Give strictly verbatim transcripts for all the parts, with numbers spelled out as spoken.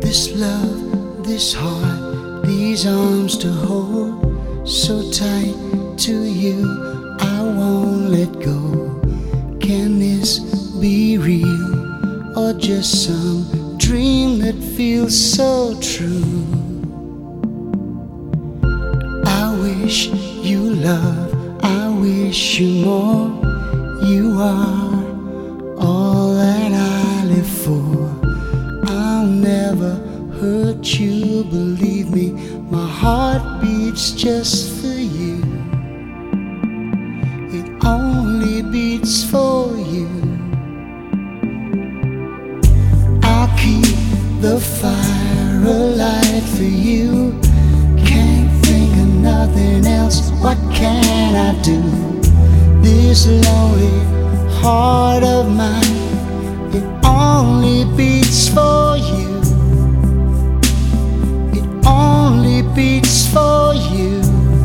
This love, this heart, these arms to hold, so tight to you, I won't let go. Can this be real, or just some dream that feels so true? I wish you love, I wish you more. You are all that I live for. I'll never hurt you, believe me, my heart beats just for you. It only beats for you. I'll keep the fire alight for you. Can't think of nothing else, what can I do? This lonely heart of mine, it only beats for you. It only beats for you.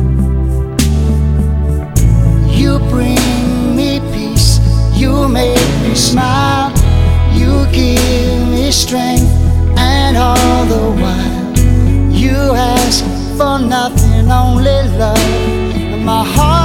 You bring me peace, you make me smile, you give me strength, and all the while you ask for nothing, only love. And my heart